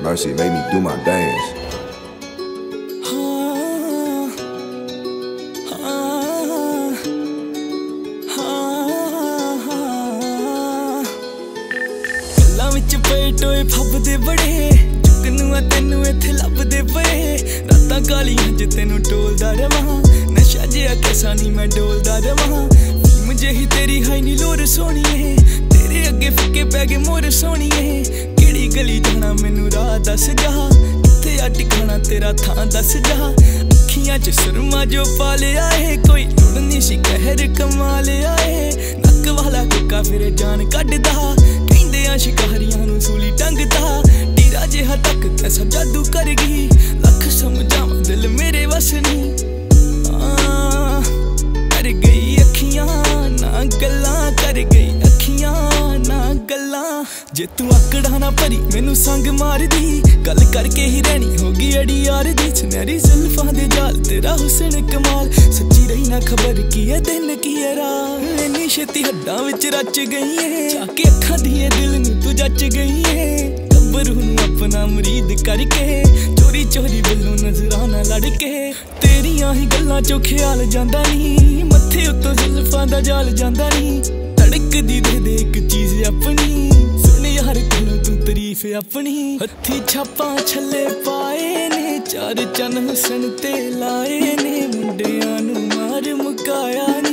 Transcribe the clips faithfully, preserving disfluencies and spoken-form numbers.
Mercy made me do my dance. टोए फबदे बड़े चुकनू तेनू इत्थे लभदे पए रातां कालियां च तेनू टोलदा रवां नशा जिहा कैसा नी मैं डोलदा रवां मुझे ही तेरी हाई नी लोर सोहणीए तेरे अगे फिक्के पै गए मोर सोहणीए केड़ी गली जाना मैनू राह दस जा कित्थे आ टिकाणा तेरा थां दस जा अखियां च सुरमा जो पा लिया है कोई लुड़नी सी कहर कमा लिया है नक वाला कुक्का फिर जान कड्डदा शिकारियां नू सूली टंगदा टीरा जिहा तक कैसा जादू कर गई लख समझावां दिल मेरे वस नी कर गई अखियां ना गल्लां कर गई अखियां ना गल्लां जे तू आकड़ा ना भरी मैनू संग मार दी गल करके ही रहनी होगी अड़ी यार दी सुनहरी जुल्फां दे जाल तेरा हुस्न कमाल सच्ची रही ना खबर की है दिन की है रात इन्नी छेती हड्डां विच रच गई है जाके अखां दिए दिल नू तू जच गई है गब्बरू नू अपना मुरीद करके चोरी चोरी बल्लों नजराना लड़के तेरियां ही गल्लां चो ख्याल जांदा नी मत्थे उत्तों जुल्फां दा जाल जांदा नी धड़कदी दे दे इक चीज अपनी सुन यार कोलों तू तारीफ अपनी हत्थी छापां छल्ले पाए ने चार चन हुस्न ते लाए ने मुंडियां नू मार मुकाया नी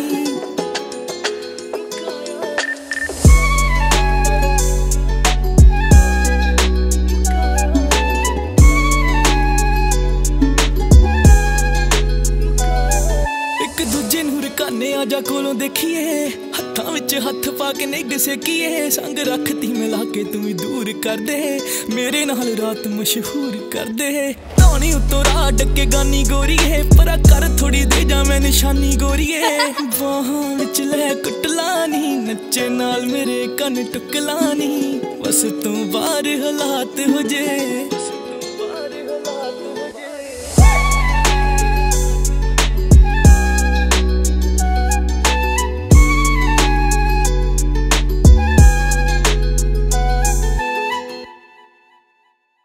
आजा कोलों देखिए हत्थां विच हत्थ पा के निग सेकीए संग रखती मिला के तू भी दूर कर दे मेरे नाल रात मशहूर कर दे धौनी उत्तों राह डके गानी गोरीए परा कर थोड़ी दे जा मैं निशानी गोरीए बाहां विच लै कुटलानी नच्चे नाल मेरे कन टुकलानी बस तू बाहर हालात हो जे